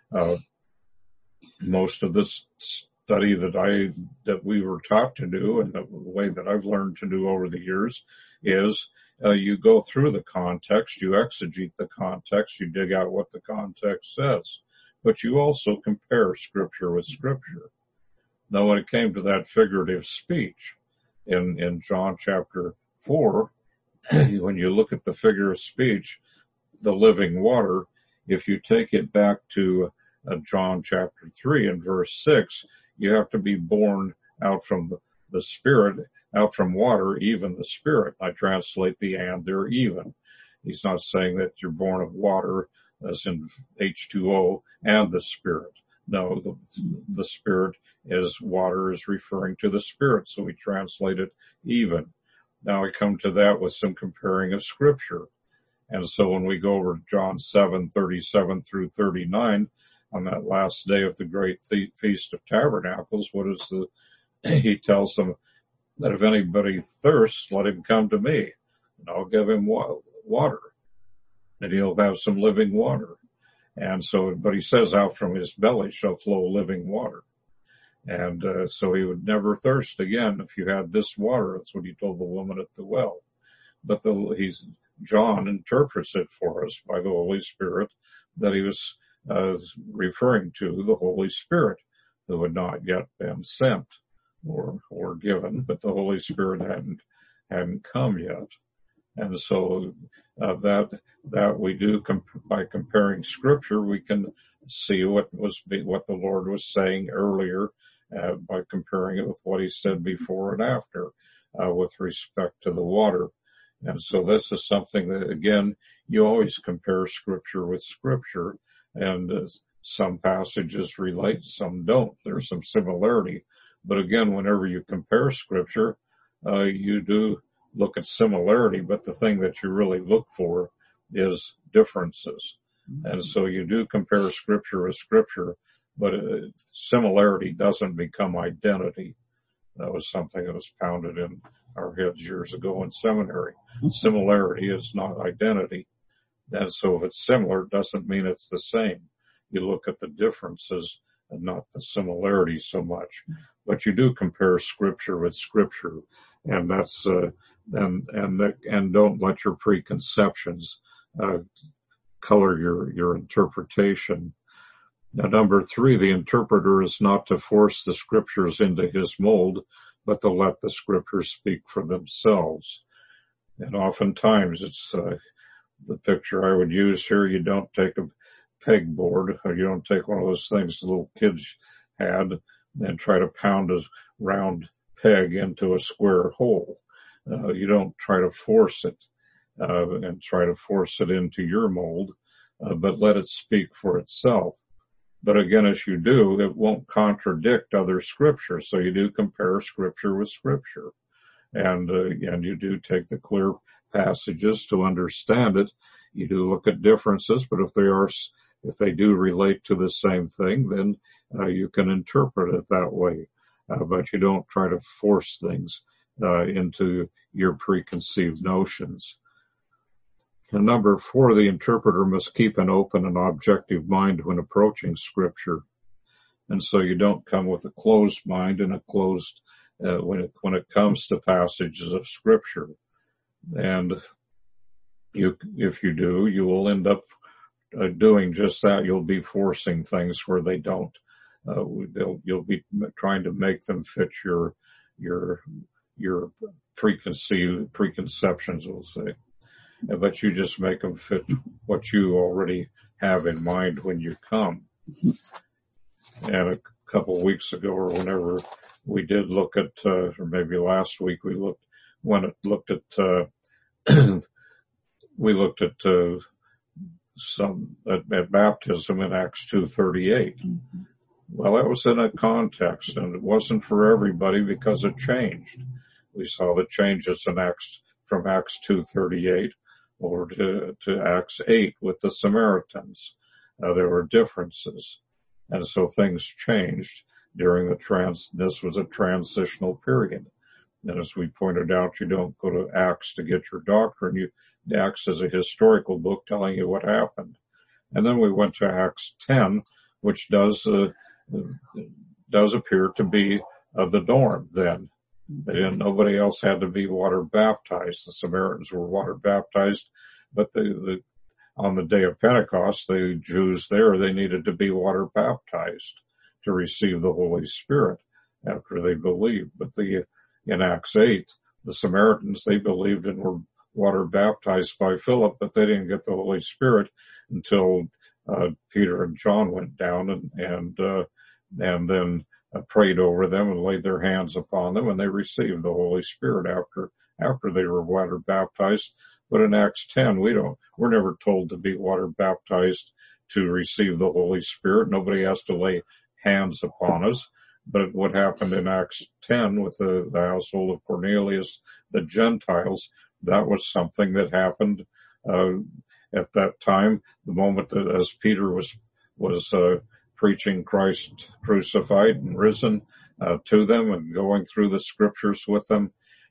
Most of this study that we were taught to do, and the way that I've learned to do over the years, is you go through the context, you exegete the context, you dig out what the context says, but you also compare scripture with scripture. Now, when it came to that figurative speech in John chapter 4, when you look at the figure of speech, the living water, if you take it back to John chapter 3 and verse 6, you have to be born out from the Spirit, out from water, even the Spirit. I translate the and there, even. He's not saying that you're born of water, as in H2O, and the Spirit. No, the Spirit is water is referring to the Spirit, so we translate it even. Now we come to that with some comparing of Scripture. And so when we go over to John 7:37 through 39, on that last day of the great Feast of Tabernacles, he tells them that if anybody thirsts, let him come to me, and I'll give him water, and he'll have some living water. And so, but he says, out from his belly shall flow living water. And so he would never thirst again if you had this water. That's what he told the woman at the well. But John interprets it for us by the Holy Spirit that he was referring to the Holy Spirit, who had not yet been sent or given, but the Holy Spirit hadn't come yet. And so that we do by comparing Scripture, we can see what the Lord was saying earlier by comparing it with what He said before and after with respect to the water. And so this is something that, again, you always compare Scripture with Scripture, and some passages relate, some don't. There's some similarity. But again, whenever you compare Scripture, you do look at similarity, but the thing that you really look for is differences. And so you do compare Scripture with Scripture, but similarity doesn't become identity. That was something that was pounded in our heads years ago in seminary. Similarity is not identity. And so if it's similar, it doesn't mean it's the same. You look at the differences and not the similarity so much. But you do compare Scripture with Scripture, and that's and don't let your preconceptions color your interpretation. Now, number 3, the interpreter is not to force the Scriptures into his mold, but to let the Scriptures speak for themselves. And oftentimes it's the picture I would use here. You don't take a pegboard, or you don't take one of those things the little kids had and try to pound a round peg into a square hole. You don't try to force it and try to force it into your mold, but let it speak for itself. But again, as you do, it won't contradict other scripture. So you do compare scripture with scripture, and you do take the clear passages to understand it. You do look at differences, but if they do relate to the same thing, then you can interpret it that way. But you don't try to force things into your preconceived notions. And number 4, the interpreter must keep an open and objective mind when approaching Scripture. And so you don't come with a closed mind and a closed when it comes to passages of Scripture. And if you do, you will end up doing just that. You'll be forcing things where they don't. You'll be trying to make them fit your preconceptions, we'll say. But you just make them fit what you already have in mind when you come. And a couple of weeks ago, or whenever we did look at, or maybe last week, we looked at baptism in Acts 2:38. Mm-hmm. Well, that was in a context, and it wasn't for everybody because it changed. We saw the changes in from Acts 2:38 over to Acts 8 with the Samaritans. There were differences, and so things changed during this was a transitional period. And as we pointed out, you don't go to Acts to get your doctrine. Acts is a historical book telling you what happened. And then we went to Acts 10, which does appear to be the norm then. Nobody else had to be water baptized. The Samaritans were water baptized, but on the day of Pentecost, the Jews there, they needed to be water baptized to receive the Holy Spirit after they believed. But in Acts 8, the Samaritans, they believed and were water baptized by Philip, but they didn't get the Holy Spirit until Peter and John went down and then prayed over them and laid their hands upon them, and they received the Holy Spirit after they were water baptized. But in Acts 10, we're never told to be water baptized to receive the Holy Spirit. Nobody has to lay hands upon us. But what happened in Acts 10 with the household of Cornelius, the Gentiles, that was something that happened at that time. The moment that as Peter was preaching Christ crucified and risen to them and going through the scriptures with them,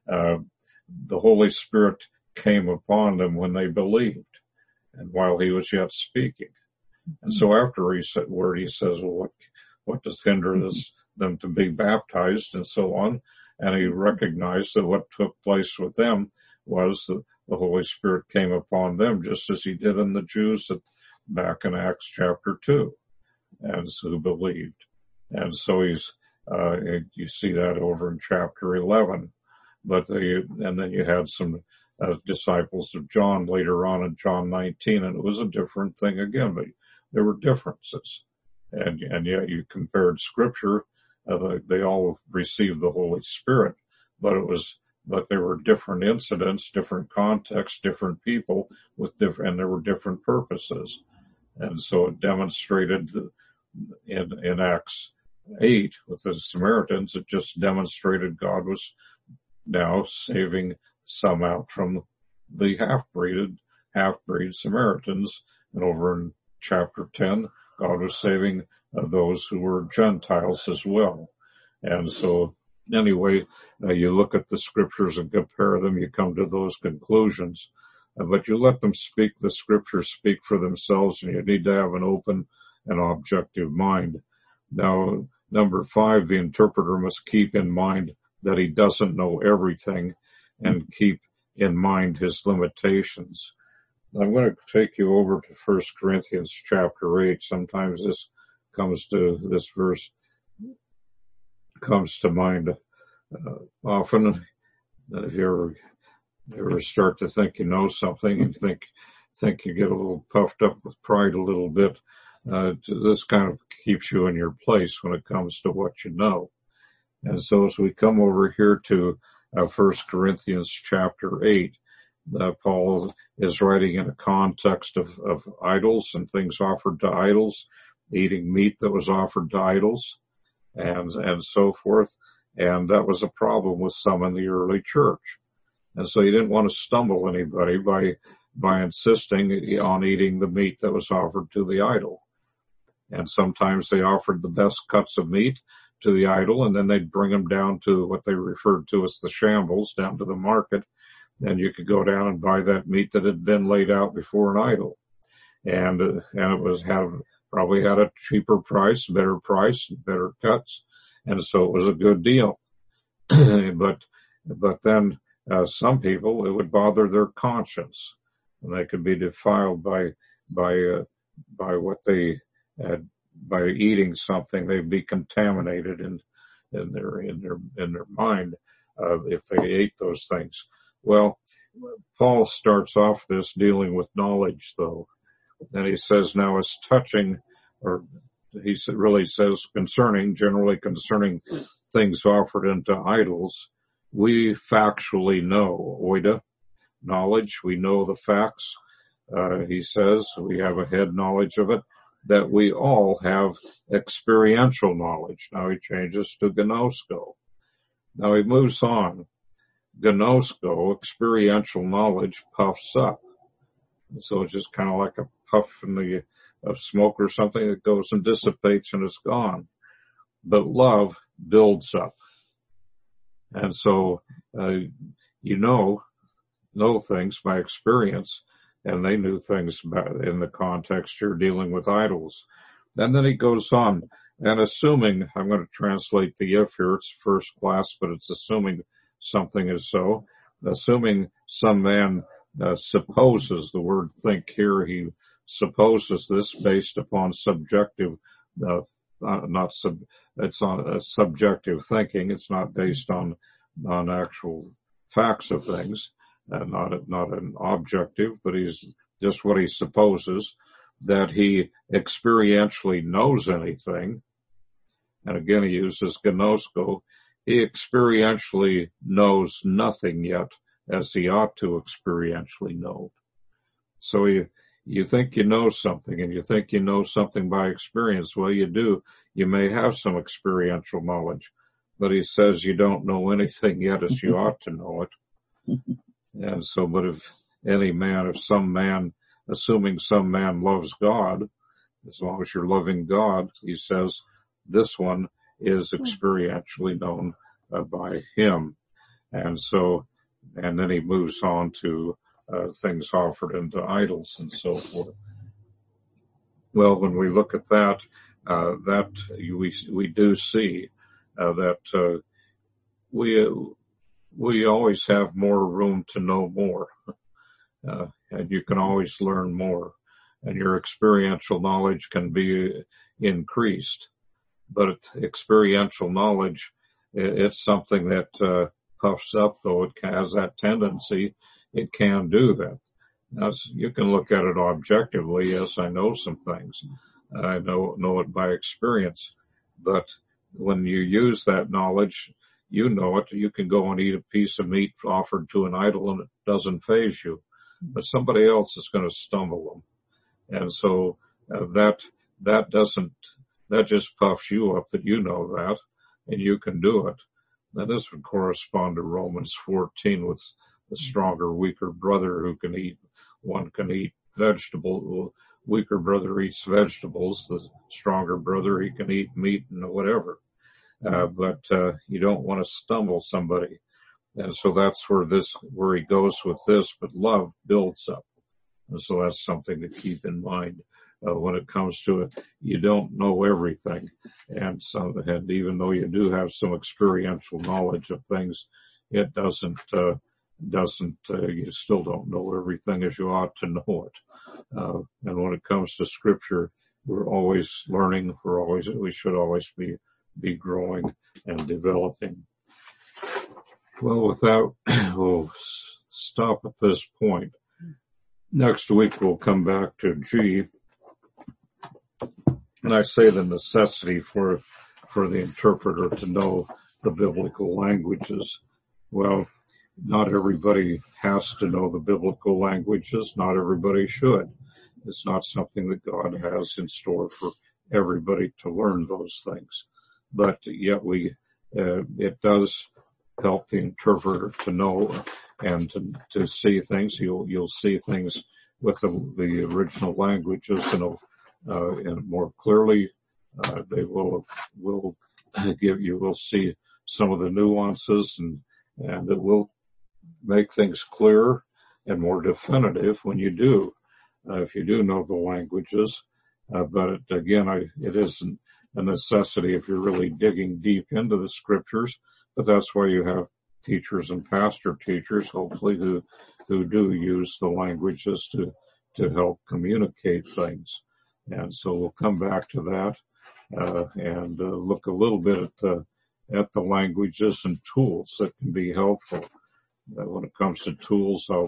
the Holy Spirit came upon them when they believed, and while he was yet speaking. And so after he says, well, what does hinder them to be baptized and so on? And he recognized that what took place with them was that the Holy Spirit came upon them just as he did in the Jews back in Acts chapter 2, and who believed. And so you see that over in chapter 11. And then you had some disciples of John later on in John 19, and it was a different thing again, but there were differences. And yet you compared scripture, they all received the Holy Spirit, but there were different incidents, different contexts, different people and there were different purposes. And so it demonstrated in Acts 8 with the Samaritans, it just demonstrated God was now saving some out from the half-breed Samaritans. And over in chapter 10, God was saving those who were Gentiles as well. And so anyway, you look at the scriptures and compare them, you come to those conclusions. But you let them speak, the scriptures speak for themselves, and you need to have an open and objective mind. Now, number 5, the interpreter must keep in mind that he doesn't know everything and keep in mind his limitations. I'm going to take you over to 1 Corinthians chapter 8. Sometimes this verse comes to mind often. If you ever start to think you know something and think you get a little puffed up with pride a little bit, this kind of keeps you in your place when it comes to what you know. And so as we come over here to 1 Corinthians chapter 8, Paul is writing in a context of idols and things offered to idols, eating meat that was offered to idols, and so forth. And that was a problem with some in the early church. And so he didn't want to stumble anybody by insisting on eating the meat that was offered to the idol. And sometimes they offered the best cuts of meat to the idol, and then they'd bring them down to what they referred to as the shambles, down to the market, and you could go down and buy that meat that had been laid out before an idol. And it was probably had a cheaper price, better cuts, and so it was a good deal. But then some people, it would bother their conscience, and they could be defiled by what they had. By eating something, they'd be contaminated in their mind if they ate those things. Well, Paul starts off this dealing with knowledge, though, and he says, now as touching, or he really says generally concerning things offered unto idols, we factually know, oida, knowledge, we know the facts. He says we have a head knowledge of it, that we all have experiential knowledge. Now he changes to gnosko. Now he moves on. Gnosko, experiential knowledge, puffs up. And so it's just kind of like a puff of smoke or something that goes and dissipates and is gone. But love builds up. And so you know things by experience, and they knew things in the context you're dealing with idols. And then he goes on, and assuming, I'm going to translate the if here, it's first class, but it's assuming something is so. Assuming some man supposes, the word think here, he supposes this based upon subjective, it's on subjective thinking. It's not based on actual facts of things. Not an objective, but he's just what he supposes, that he experientially knows anything. And again, he uses gnosko. He experientially knows nothing yet as he ought to experientially know. So you think you know something, and you think you know something by experience. Well, you do. You may have some experiential knowledge, but he says you don't know anything yet as you ought to know it. And so, but if some man, assuming some man loves God, as long as you're loving God, he says this one is experientially known by him. And so, and then he moves on to things offered unto idols and so forth. Well, when we look at that, we do see that we always have more room to know more, and you can always learn more, and your experiential knowledge can be increased. But experiential knowledge, it's something that puffs up, though it has that tendency. It can do that. Now, you can look at it objectively. Yes, I know some things. I know it by experience. But when you use that knowledge, you know it. You can go and eat a piece of meat offered to an idol and it doesn't faze you. But somebody else is going to stumble them. And so that just puffs you up that you know that and you can do it. Now this would correspond to Romans 14 with the stronger, weaker brother who can eat. One can eat vegetables. Weaker brother eats vegetables. The stronger brother, he can eat meat and whatever. But you don't want to stumble somebody. And so that's where he goes with this, but love builds up. And so that's something to keep in mind when it comes to it. You don't know everything. And even though you do have some experiential knowledge of things, it doesn't, you still don't know everything as you ought to know it. And when it comes to scripture, we're always learning. We should always be growing and developing. Well, with that, we'll stop at this point. Next week, we'll come back to G, And I say the necessity for the interpreter to know the biblical languages. Well, not everybody has to know the biblical languages. Not everybody should. It's not something that God has in store for everybody to learn those things. But yet it does help the interpreter to know and to see things. You'll see things with the original languages and more clearly. They will you will see some of the nuances and it will make things clearer and more definitive when you do, if you do know the languages. But again, it isn't a necessity if you're really digging deep into the scriptures. But that's why you have teachers and pastor teachers, hopefully, who do use the languages to help communicate things. And so we'll come back to that and look a little bit at the languages and tools that can be helpful. When it comes to tools, I'll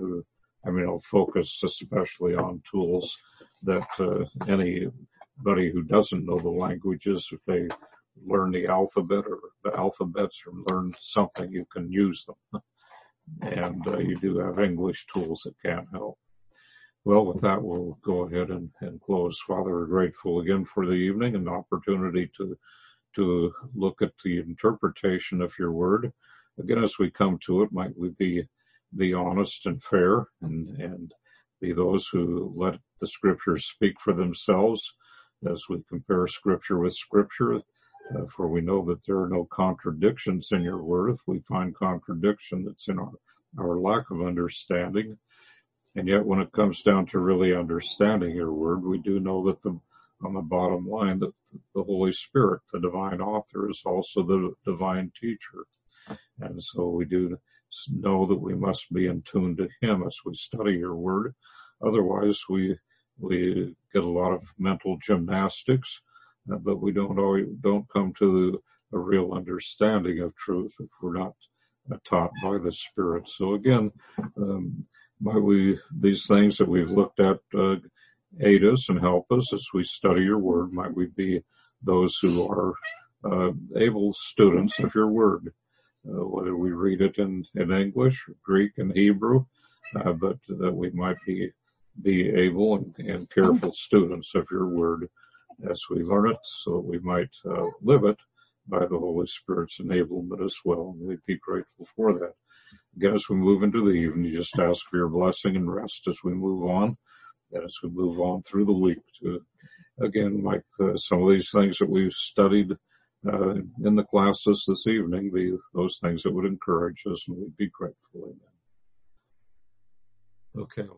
focus especially on tools that anybody who doesn't know the languages, if they learn the alphabet or the alphabets or learn something, you can use them. And you do have English tools that can help. Well, with that, we'll go ahead and close. Father, we're grateful again for the evening and the opportunity to look at the interpretation of your word. Again, as we come to it, might we be honest and fair and be those who let the scriptures speak for themselves as we compare scripture with scripture. For we know that there are no contradictions in your word. If we find contradiction, it's in our lack of understanding. And yet when it comes down to really understanding your word, we do know that on the bottom line, that the Holy Spirit, the divine author, is also the divine teacher. And so we do know that we must be in tune to him as we study your word. Otherwise, we get a lot of mental gymnastics, but we don't come to a real understanding of truth if we're not taught by the Spirit. So again, might these things that we've looked at aid us and help us as we study your word? Might we be those who are able students of your word, whether we read it in English, Greek, and Hebrew, but that we might be able and careful students of your word as we learn it, so that we might live it by the Holy Spirit's enablement as well. And we'd be grateful for that. Again, as we move into the evening, you just ask for your blessing and rest as we move on, and as we move on through the week to, again, like some of these things that we've studied in the classes this evening, be those things that would encourage us, and we'd be grateful. Amen. Okay.